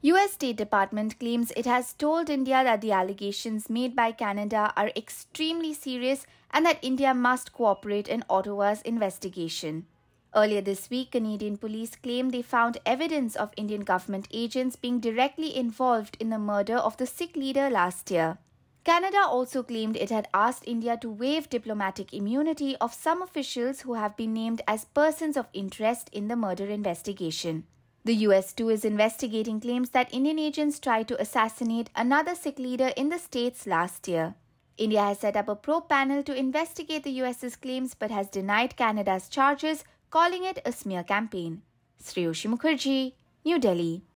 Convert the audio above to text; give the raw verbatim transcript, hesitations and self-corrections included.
U S State Department claims it has told India that the allegations made by Canada are extremely serious and that India must cooperate in Ottawa's investigation. Earlier this week, Canadian police claimed they found evidence of Indian government agents being directly involved in the murder of the Sikh leader last year. Canada also claimed it had asked India to waive diplomatic immunity of some officials who have been named as persons of interest in the murder investigation. The U S too is investigating claims that Indian agents tried to assassinate another Sikh leader in the states last year. India has set up a probe panel to investigate the US's claims but has denied Canada's charges, calling it a smear campaign. Shreyoshi Mukherjee, New Delhi.